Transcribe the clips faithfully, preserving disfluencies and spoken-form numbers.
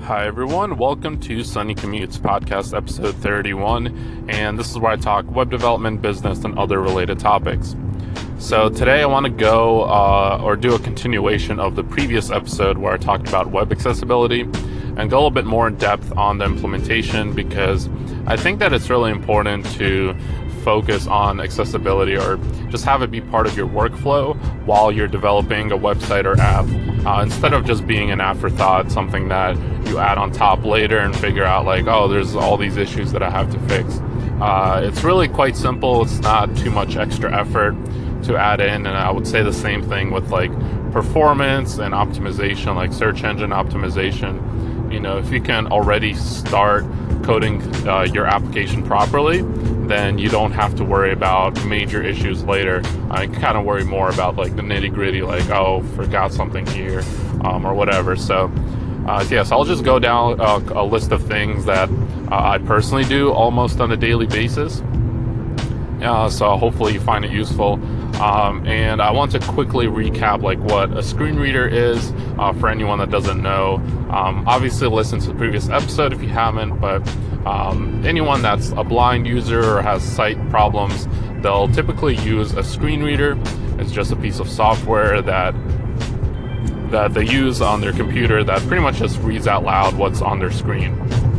Hi everyone, welcome to Sunny Commutes podcast episode thirty-one, and this is where I talk web development, business, and other related topics. So today I want to go uh, or do a continuation of the previous episode where I talked about web accessibility and go a little bit more in depth on the implementation, because I think that it's really important to focus on accessibility or just have it be part of your workflow while you're developing a website or app, uh, instead of just being an afterthought, something that you add on top later and figure out like, oh, there's all these issues that I have to fix. Uh, it's really quite simple. It's not too much extra effort to add in, and I would say the same thing with like performance and optimization, like search engine optimization. You know, if you can already start coding uh, your application properly, then you don't have to worry about major issues later. I kind of worry more about like the nitty gritty, like, oh, forgot something here, um, or whatever. So, uh, so yes, I'll just go down uh, a list of things that uh, I personally do almost on a daily basis. Uh, so hopefully you find it useful. Um, and I want to quickly recap like what a screen reader is uh, for anyone that doesn't know. Um, obviously listen to the previous episode if you haven't, but um, anyone that's a blind user or has sight problems, they'll typically use a screen reader. It's just a piece of software that that they use on their computer that pretty much just reads out loud what's on their screen.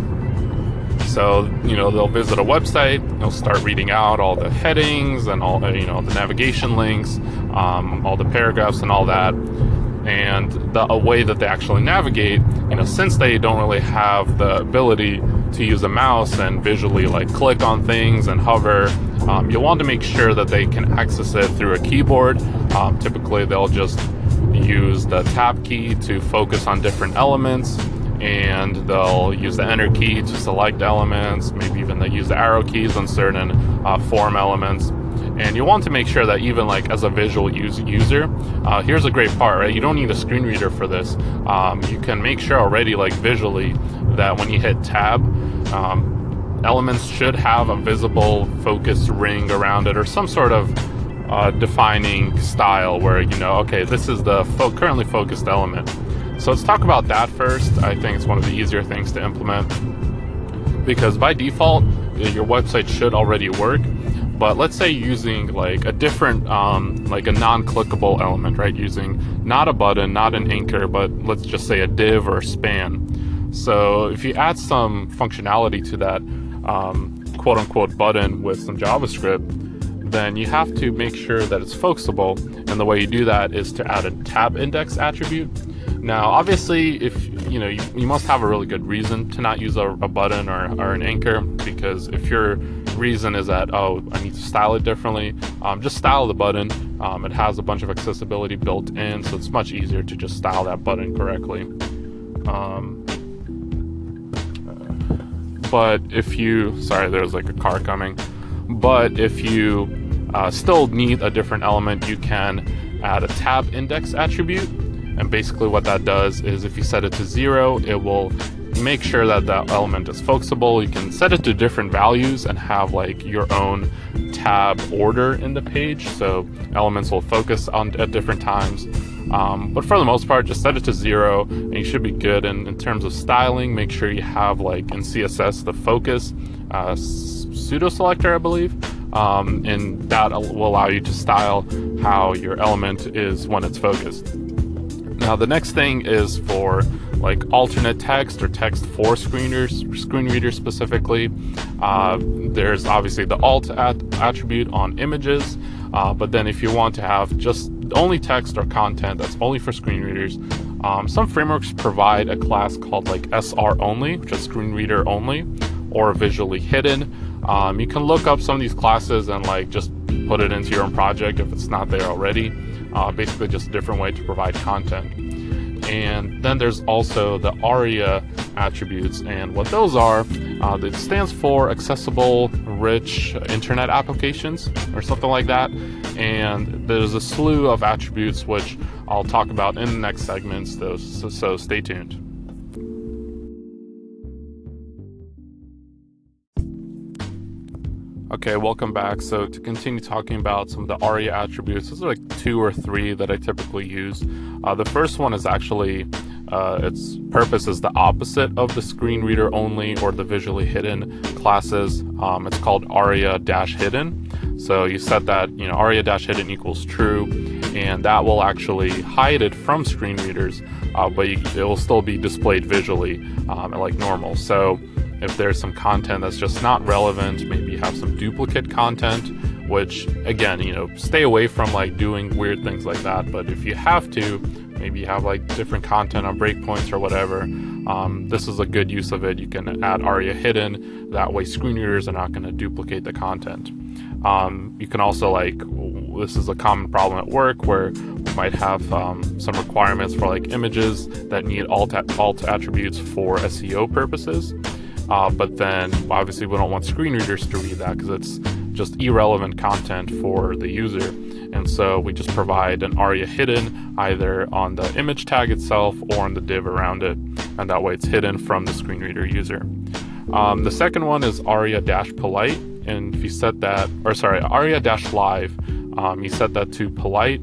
So, you know, they'll visit a website, they'll start reading out all the headings and all, you know, the navigation links, um, all the paragraphs and all that. And the a way that they actually navigate, you know, since they don't really have the ability to use a mouse and visually like click on things and hover, um, you'll want to make sure that they can access it through a keyboard. Um, typically, they'll just use the tab key to focus on different elements, and they'll use the enter key to select elements. Maybe even they use the arrow keys on certain uh, form elements. And you want to make sure that even like as a visual use, user, uh, here's a great part, right? You don't need a screen reader for this. Um, you can make sure already like visually that when you hit tab, um, elements should have a visible focus ring around it or some sort of uh, defining style where, you know, okay, this is the fo- currently focused element. So let's talk about that first. I think it's one of the easier things to implement, because by default, your website should already work. But let's say using like a different, um, like a non-clickable element, right? Using not a button, not an anchor, but let's just say a div or a span. So if you add some functionality to that um, quote unquote button with some JavaScript, then you have to make sure that it's focusable. And the way you do that is to add a tab index attribute. Now, obviously, if you know, you, you must have a really good reason to not use a, a button or, or an anchor, because if your reason is that, oh, I need to style it differently, um, just style the button. Um, it has a bunch of accessibility built in, so it's much easier to just style that button correctly. Um, but if you, sorry, there's like a car coming. But if you uh, still need a different element, you can add a tab index attribute. And basically what that does is if you set it to zero, it will make sure that that element is focusable. You can set it to different values and have like your own tab order in the page. So elements will focus on at different times. Um, but for the most part, just set it to zero and you should be good. And in terms of styling, make sure you have like in C S S, the focus uh, pseudo selector, I believe. Um, and that will allow you to style how your element is when it's focused. Now, the next thing is for like alternate text or text for screen readers, screen readers specifically. Uh, there's obviously the alt at- attribute on images, uh, but then if you want to have just only text or content that's only for screen readers, um, some frameworks provide a class called like S R only, which is screen reader only, or visually hidden. Um, you can look up some of these classes and like just put it into your own project if it's not there already. Uh, basically just a different way to provide content. And then there's also the ARIA attributes, and what those are, uh, it stands for Accessible Rich Internet Applications or something like that. And there's a slew of attributes which I'll talk about in the next segments, so, so stay tuned. Okay, welcome back. So to continue talking about some of the ARIA attributes, there's like two or three that I typically use. Uh, the first one is actually uh, its purpose is the opposite of the screen reader only or the visually hidden classes. Um, it's called aria-hidden. So you set that, you know, aria-hidden equals true, and that will actually hide it from screen readers, uh, but you, it will still be displayed visually um, like normal. So if there's some content that's just not relevant, maybe you have some duplicate content, which again, you know, stay away from like doing weird things like that. But if you have to, maybe you have like different content on breakpoints or whatever, um, this is a good use of it. You can add aria hidden. That way screen readers are not going to duplicate the content. Um, you can also, like, this is a common problem at work where we might have um, some requirements for like images that need alt, alt attributes for S E O purposes. Uh, but then obviously we don't want screen readers to read that because it's just irrelevant content for the user. And so we just provide an aria hidden either on the image tag itself or on the div around it. And that way it's hidden from the screen reader user. Um, the second one is aria-polite. And if you set that, or sorry, aria-live, um, you set that to polite.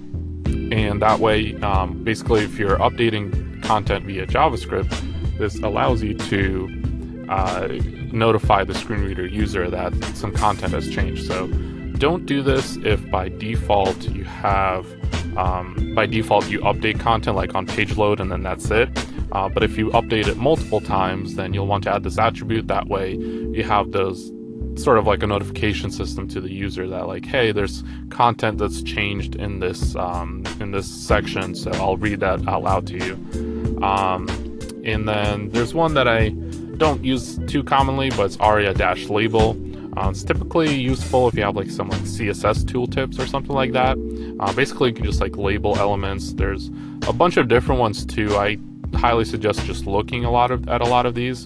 And that way, um, basically, if you're updating content via JavaScript, this allows you to uh, notify the screen reader user that some content has changed. So don't do this if by default you have, um, by default you update content like on page load and then that's it. Uh, but if you update it multiple times, then you'll want to add this attribute. That way you have those sort of like a notification system to the user that like, hey, there's content that's changed in this um, in this section, so I'll read that out loud to you. Um, and then there's one that I don't use too commonly, but it's aria-label. Uh, it's typically useful if you have like some like C S S tooltips or something like that. Uh, basically, you can just like label elements. There's a bunch of different ones too. I highly suggest just looking a lot of at a lot of these.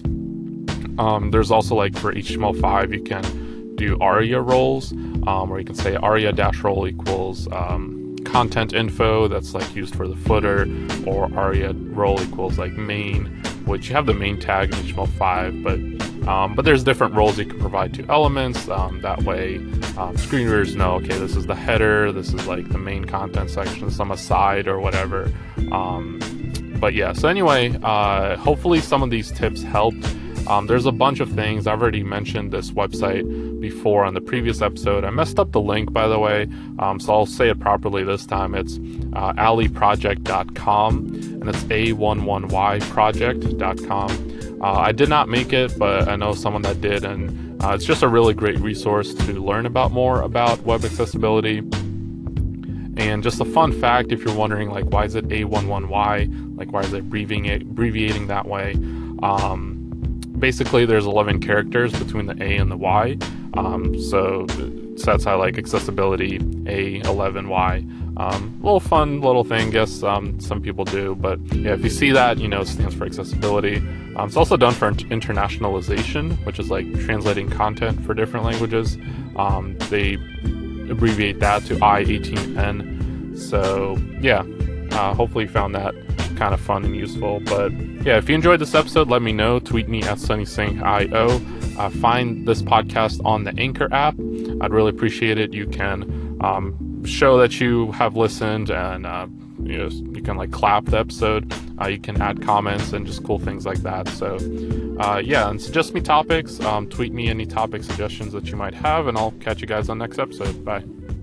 Um, there's also like for H T M L five, you can do aria roles, um, where you can say aria-role equals um, content info that's like used for the footer, or aria role equals like main, which you have the main tag in H T M L five, but um, but there's different roles you can provide to elements. Um, that way, um, screen readers know, okay, this is the header, this is like the main content section, some aside or whatever. Um, but yeah, so anyway, uh, hopefully some of these tips helped. Um, there's a bunch of things. I've already mentioned this website before on the previous episode. I messed up the link, by the way, um, so I'll say it properly this time. It's uh, ali project dot com, and it's A eleven Y project dot com. Uh, I did not make it, but I know someone that did, and uh, it's just a really great resource to learn about more about web accessibility. And just a fun fact, if you're wondering, like, why is it A eleven Y? Like, why is it abbreviating, abbreviating that way? Um, Basically, there's eleven characters between the A and the Y, um, so, so that's how like accessibility A eleven Y. Um, little fun little thing, guess um, some people do, but yeah, if you see that, you know, it stands for accessibility. Um, it's also done for internationalization, which is like translating content for different languages. Um, they abbreviate that to I eighteen N. So yeah, uh, hopefully you found that kind of fun and useful. But yeah, if you enjoyed this episode, let me know. Tweet me at SunnySync I O. Uh, find this podcast on the Anchor app. I'd really appreciate it. You can um, show that you have listened, and uh, you know, you can like clap the episode. Uh, you can add comments and just cool things like that. So uh, yeah, and suggest me topics. Um, tweet me any topic suggestions that you might have, and I'll catch you guys on next episode. Bye.